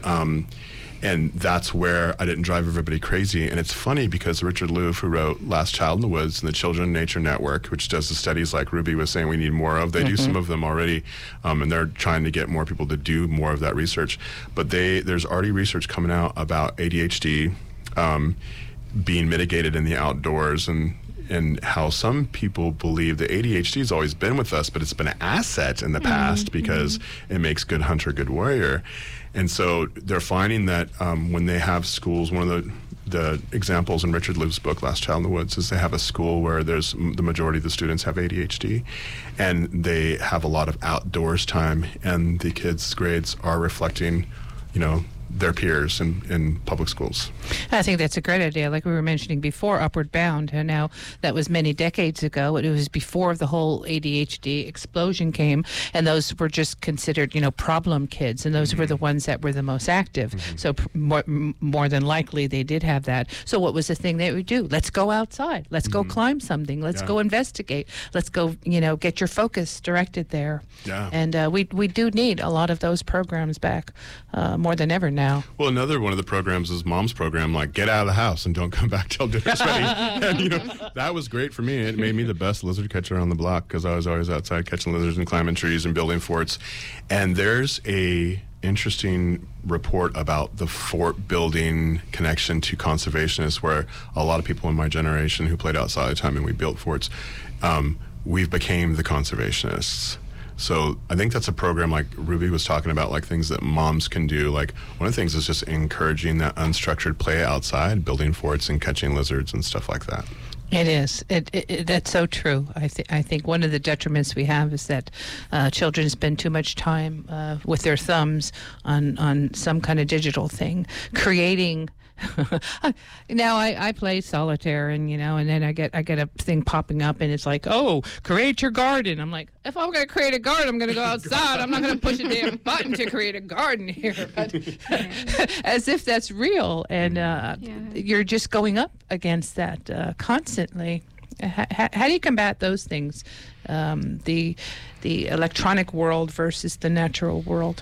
and that's where I didn't drive everybody crazy. And it's funny, because Richard Louv, who wrote Last Child in the Woods and the Children in Nature Network, which does the studies like Ruby was saying we need more of, they do some of them already, and they're trying to get more people to do more of that research. But there's already research coming out about ADHD being mitigated in the outdoors, and how some people believe that ADHD has always been with us, but it's been an asset in the past because it makes good hunter, good warrior. And so they're finding that when they have schools, one of the examples in Richard Louv's book, Last Child in the Woods, is they have a school where the majority of the students have ADHD, and they have a lot of outdoors time, and the kids' grades are reflecting, their peers in public schools. I think that's a great idea. Like we were mentioning before, Upward Bound, and now that was many decades ago. It was before the whole ADHD explosion came, and those were just considered, problem kids, and those were the ones that were the most active. So more than likely they did have that. So what was the thing they would do? Let's go outside. Let's go climb something. Let's go investigate. Let's go, get your focus directed there. Yeah. And we do need a lot of those programs back more than ever now. Well, another one of the programs is Mom's program, like get out of the house and don't come back till dinner's ready. And, that was great for me. It made me the best lizard catcher on the block because I was always outside catching lizards and climbing trees and building forts. And there's a interesting report about the fort building connection to conservationists, where a lot of people in my generation who played outside of time and we built forts, we've became the conservationists. So I think that's a program like Ruby was talking about, like things that moms can do. Like one of the things is just encouraging that unstructured play outside, building forts and catching lizards and stuff like that. It is. That's so true. I think one of the detriments we have is that children spend too much time with their thumbs on some kind of digital thing, creating. Now I play solitaire, and and then I get a thing popping up, and it's like, oh, create your garden. I'm like, if I'm going to create a garden, I'm going to go outside. I'm not going to push a damn button to create a garden here. But, as if that's real, and you're just going up against that constantly. How do you combat those things? The electronic world versus the natural world.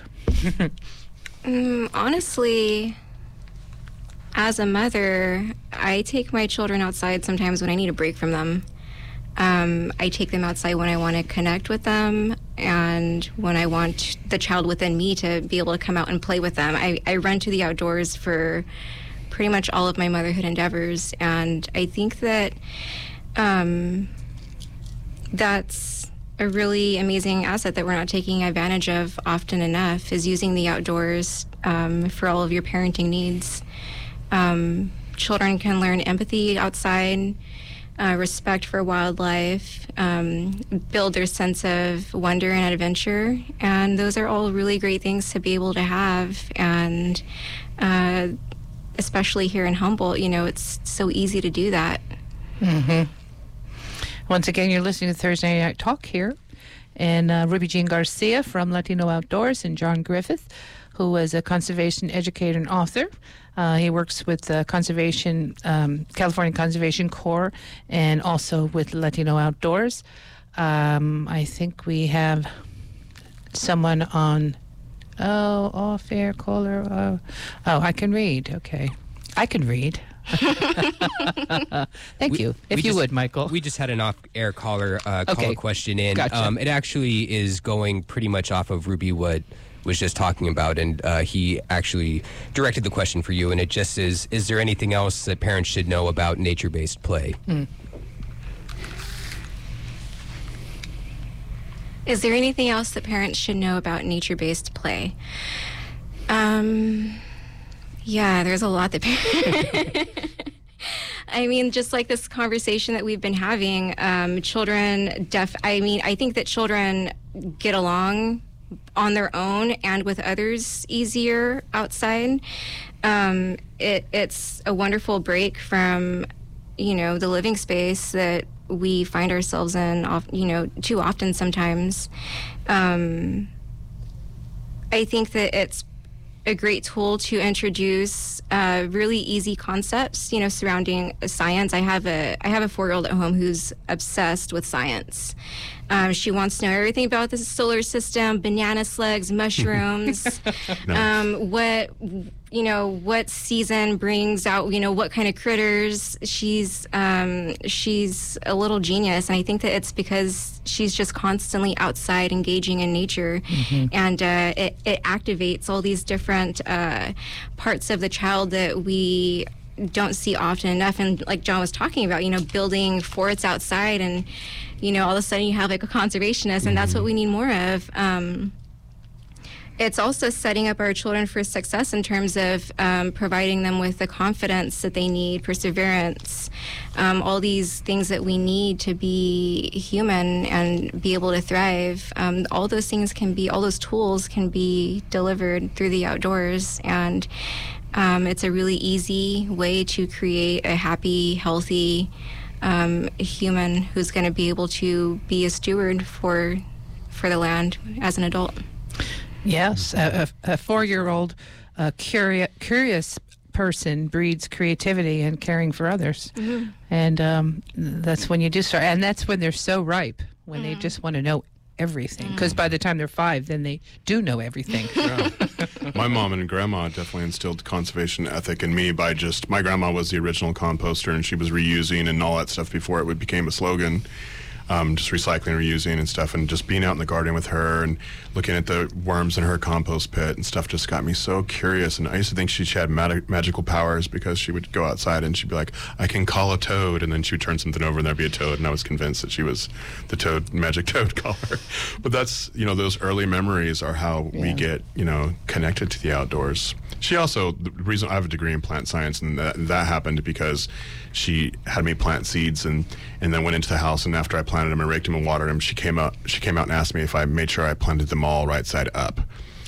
Honestly, as a mother, I take my children outside sometimes when I need a break from them. I take them outside when I want to connect with them and when I want the child within me to be able to come out and play with them. I run to the outdoors for pretty much all of my motherhood endeavors, and I think that that's a really amazing asset that we're not taking advantage of often enough, is using the outdoors for all of your parenting needs. Children can learn empathy outside, respect for wildlife, build their sense of wonder and adventure, and those are all really great things to be able to have. And especially here in Humboldt, it's so easy to do that. Mm-hmm. Once again, you're listening to Thursday Night Talk here, and Ruby Jean Garcia from Latino Outdoors, and John Griffith, who is a conservation educator and author. He works with California Conservation Corps, and also with Latino Outdoors. I think we have someone on, off-air caller. I can read. Okay. I can read. Thank you. If you would, Michael. We just had an off-air caller question in. Gotcha. It actually is going pretty much off of Ruby what was just talking about, and he actually directed the question for you, and it just is there anything else that parents should know about nature-based play? Is there anything else that parents should know about nature-based play? Yeah, there's a lot that I mean, just like this conversation that we've been having, I think that children get along on their own and with others easier outside. It's a wonderful break from, the living space that we find ourselves in, too often sometimes. I think that it's a great tool to introduce really easy concepts, surrounding science. I have a 4-year-old at home who's obsessed with science. She wants to know everything about the solar system, banana slugs, mushrooms, nice. What season brings out, what kind of critters. She's a little genius, and I think that it's because she's just constantly outside engaging in nature, and it activates all these different parts of the child that we don't see often enough. And like John was talking about, building forts outside, and all of a sudden you have like a conservationist, and that's what we need more of. it's also setting up our children for success in terms of providing them with the confidence that they need, perseverance, all these things that we need to be human and be able to thrive. All those things all those tools can be delivered through the outdoors, and it's a really easy way to create a happy, healthy human who's going to be able to be a steward for the land as an adult. Yes, a 4-year-old curious person breeds creativity and caring for others. Mm-hmm. And that's when you do start. And that's when they're so ripe, when they just want to know everything. Because by the time they're 5, then they do know everything. Yeah. My mom and grandma definitely instilled conservation ethic in me by my grandma was the original composter, and she was reusing and all that stuff before it became a slogan. Just recycling, reusing and stuff, and just being out in the garden with her and looking at the worms in her compost pit and stuff just got me so curious. And I used to think she had magical powers because she would go outside and she'd be like, I can call a toad, and then she would turn something over and there'd be a toad, and I was convinced that she was the magic toad caller. But that's, those early memories are how we get, connected to the outdoors. She also, the reason I have a degree in plant science, and that happened because she had me plant seeds and then went into the house, and after I planted them and raked them and watered them, she came out and asked me if I made sure I planted them all right side up.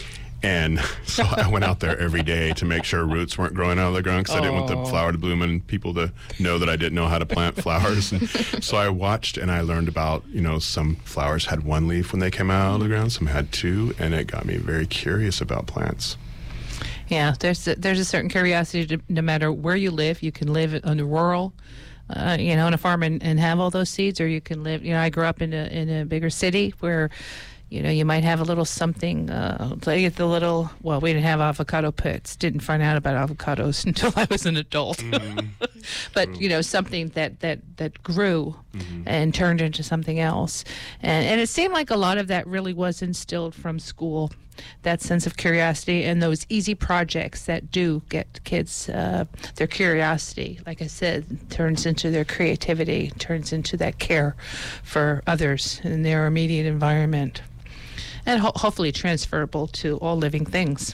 And so I went out there every day to make sure roots weren't growing out of the ground, because I didn't want the flower to bloom and people to know that I didn't know how to plant flowers. And so I watched and I learned about, some flowers had 1 leaf when they came out of the ground, some had 2, and it got me very curious about plants. Yeah, there's a certain curiosity no matter where you live. You can live in a rural, on a farm and have all those seeds, or you can live. I grew up in a bigger city where, you might have a little something. We didn't have avocado pits. Didn't find out about avocados until I was an adult. Mm-hmm. But something that grew and turned into something else, and it seemed like a lot of that really was instilled from school. That sense of curiosity and those easy projects that do get kids their curiosity, like I said, turns into their creativity, turns into that care for others in their immediate environment, and hopefully transferable to all living things.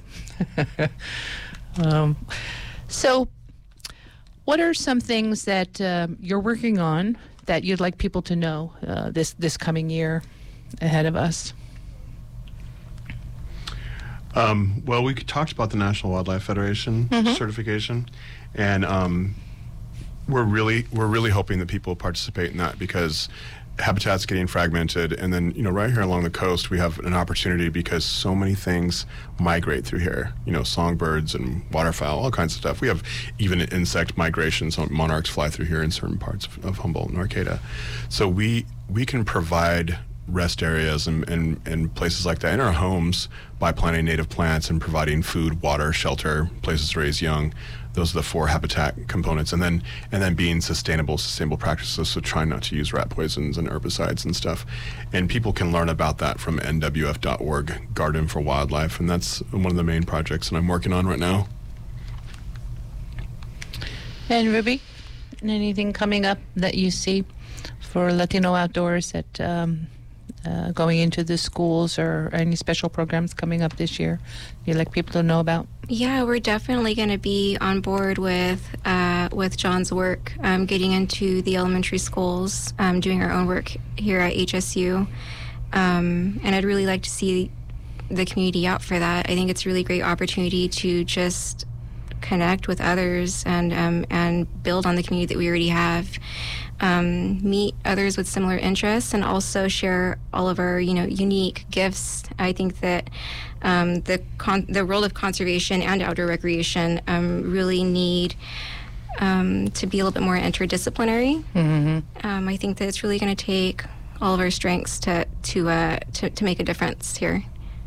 So what are some things that you're working on that you'd like people to know this coming year ahead of us? Well, we talked about the National Wildlife Federation certification, and we're really hoping that people participate in that, because habitat's getting fragmented, and then right here along the coast we have an opportunity because so many things migrate through here. Songbirds and waterfowl, all kinds of stuff. We have even insect migrations. Monarchs fly through here in certain parts of Humboldt and Arcata. So we can provide rest areas and places like that in our homes by planting native plants and providing food, water, shelter, places to raise young. Those are the 4 habitat components, and then being sustainable practices, so trying not to use rat poisons and herbicides and stuff. And people can learn about that from nwf.org, Garden for Wildlife, and that's one of the main projects that I'm working on right now. And Ruby, anything coming up that you see for Latino Outdoors that going into the schools, or any special programs coming up this year you'd like people to know about? Yeah, we're definitely going to be on board with John's work, getting into the elementary schools, doing our own work here at HSU. And I'd really like to see the community out for that. I think it's a really great opportunity to just connect with others and build on the community that we already have. Meet others with similar interests, and also share all of our, unique gifts. I think that the role of conservation and outdoor recreation really need to be a little bit more interdisciplinary. Mm-hmm. I think that it's really going to take all of our strengths to make a difference here.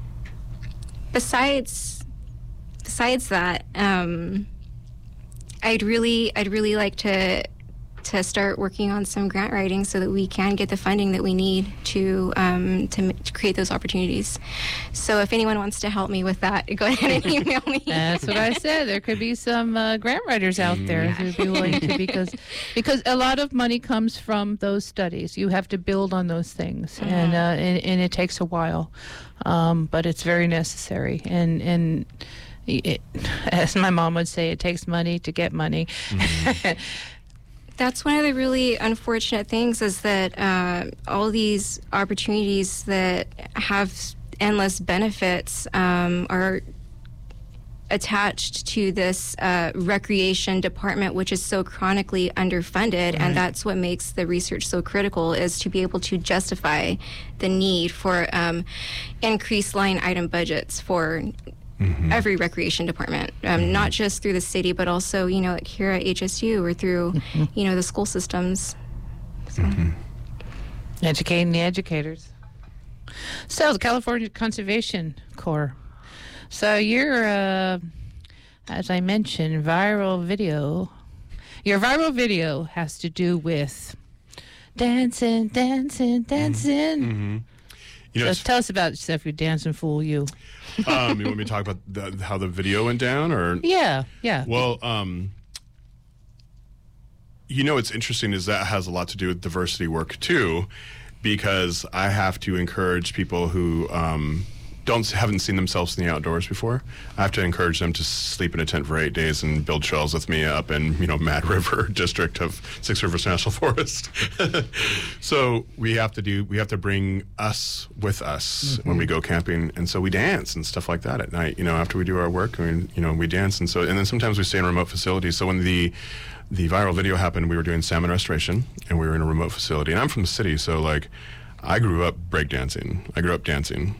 Besides that, I'd really like to to start working on some grant writing so that we can get the funding that we need to create those opportunities. So if anyone wants to help me with that, go ahead and email me. That's what I said. There could be some grant writers out there who'd be willing to, because a lot of money comes from those studies. You have to build on those things, and it takes a while, but it's very necessary. And as my mom would say, it takes money to get money. That's one of the really unfortunate things, is that all these opportunities that have endless benefits are attached to this recreation department, which is so chronically underfunded. Right. And that's what makes the research so critical, is to be able to justify the need for increased line item budgets for every recreation department, not just through the city, but also, like here at HSU or through, the school systems. So. Educating the educators. So the California Conservation Corps. So you're, as I mentioned, viral video. Your viral video has to do with dancing. So tell us about yourself, your dancing fool, you. You want me to talk about how the video went down, or? Yeah. Well, what's interesting is that has a lot to do with diversity work too, because I have to encourage people who haven't seen themselves in the outdoors before. I have to encourage them to sleep in a tent for 8 days and build trails with me up in Mad River district of Six Rivers National Forest. So we have to bring us with us when we go camping, and so we dance and stuff like that at night. After we do our work, we dance, and then sometimes we stay in remote facilities. So when the viral video happened, we were doing salmon restoration, and we were in a remote facility. And I'm from the city, so I grew up breakdancing. I grew up dancing.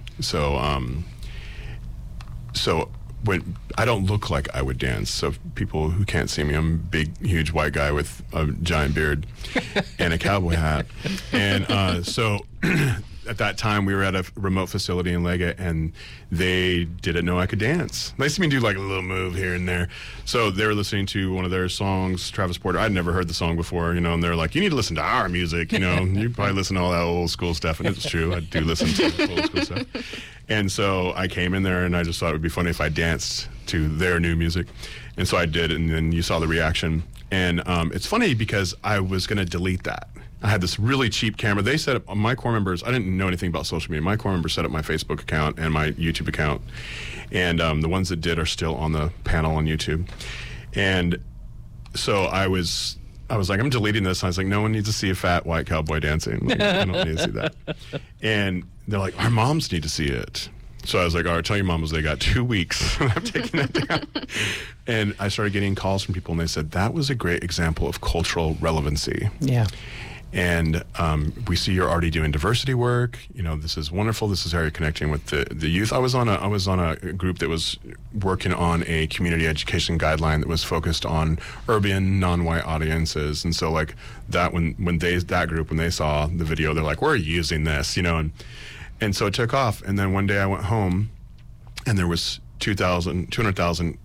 So when I don't look like I would dance, so people who can't see me, I'm a big, huge white guy with a giant beard and a cowboy hat. And so at that time, we were at a remote facility in Leggett, and they didn't know I could dance. They see me do a little move here and there. So they were listening to one of their songs, Travis Porter. I'd never heard the song before, and they're like, you need to listen to our music, You probably listen to all that old school stuff, and it's true. I do listen to old school stuff. And so I came in there, and I just thought it would be funny if I danced to their new music. And so I did, and then you saw the reaction. And it's funny because I was going to delete that. I had this really cheap camera. They set up, my core members, I didn't know anything about social media. My core members set up my Facebook account and my YouTube account. And the ones that did are still on the panel on YouTube. And so I was like, I'm deleting this. And I was like, no one needs to see a fat white cowboy dancing. I don't need to see that. And they're like, our moms need to see it. So I was like, all right, tell your mamas they got 2 weeks. I'm taking that down. And I started getting calls from people, and they said, that was a great example of cultural relevancy. Yeah. And we see you're already doing diversity work. This is wonderful. This is how you're connecting with the youth. I was on a group that was working on a community education guideline that was focused on urban non-white audiences. And so that when they saw the video, they're like, we're using this, and so it took off. And then one day I went home, and there was 200,000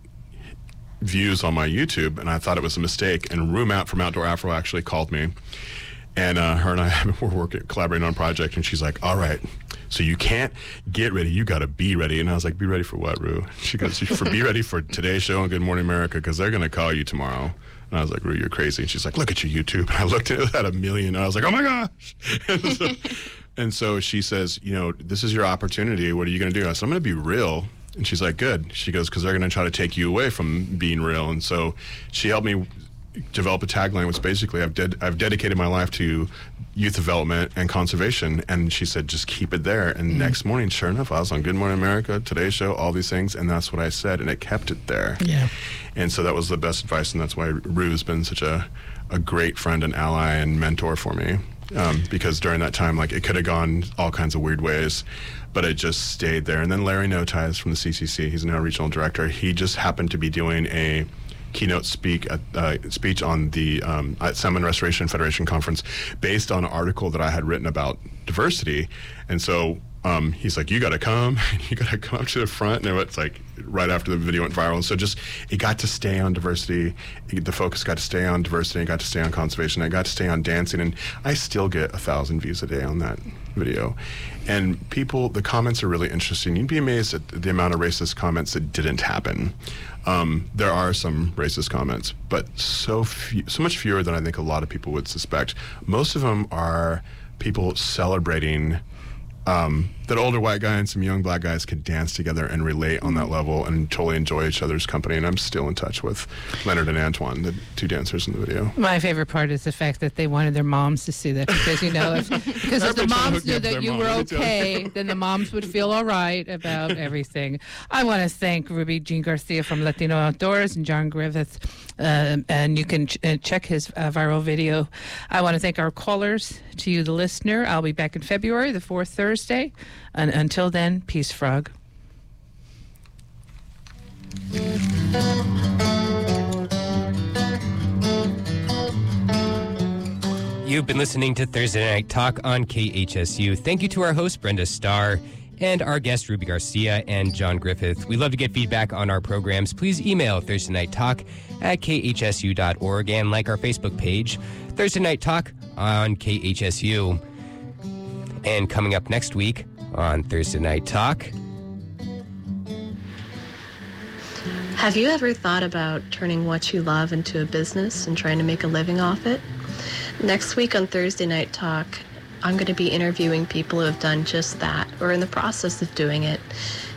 views on my YouTube, and I thought it was a mistake. And Rue Mapp from Outdoor Afro actually called me. And her and I were collaborating on a project, and she's like, all right, so you can't get ready, you got to be ready. And I was like, be ready for what, Rue? She goes, be ready for today's show on Good Morning America, because they're going to call you tomorrow. And I was like, Rue, you're crazy. And she's like, look at your YouTube. And I looked at it, at 1 million, and I was like, oh my gosh. And so she says, this is your opportunity. What are you going to do? I said, I'm going to be real. And she's like, good. She goes, because they're going to try to take you away from being real. And so she helped me develop a tagline, which basically I've dedicated my life to youth development and conservation. And she said, just keep it there. And next morning, sure enough, I was on Good Morning America, Today's Show, all these things, and that's what I said, and it kept it there. Yeah. And so that was the best advice, and that's why Rue's been such a great friend and ally and mentor for me. Because during that time, it could have gone all kinds of weird ways, but it just stayed there. And then Larry Noties from the CCC, he's now regional director, he just happened to be doing a keynote speech on the Salmon Restoration Federation conference based on an article that I had written about diversity. And so he's like, you got to come up to the front. And it's like right after the video went viral. And so just, it got to stay on diversity. The focus got to stay on diversity. It got to stay on conservation. I got to stay on dancing. And I still get 1,000 views a day on that video. And the comments are really interesting. You'd be amazed at the amount of racist comments that didn't happen. There are some racist comments, but so much fewer than I think a lot of people would suspect. Most of them are people celebrating that older white guy and some young black guys could dance together and relate on that level and totally enjoy each other's company. And I'm still in touch with Leonard and Antoine, the two dancers in the video. My favorite part is the fact that they wanted their moms to see that because, if the moms knew that you were okay, then the moms would feel all right about everything. I want to thank Ruby Jean Garcia from Latino Outdoors and John Griffith, and you can check his viral video. I want to thank our callers, to you, the listener. I'll be back in February, the fourth Thursday. And until then, peace, Frog. You've been listening to Thursday Night Talk on KHSU. Thank you to our host, Brenda Starr, and our guests, Ruby Garcia and John Griffith. We love to get feedback on our programs. Please email Thursday Night Talk at khsu.org and like our Facebook page, Thursday Night Talk on KHSU. And coming up next week on Thursday Night Talk. Have you ever thought about turning what you love into a business and trying to make a living off it? Next week on Thursday Night Talk, I'm going to be interviewing people who have done just that or in the process of doing it.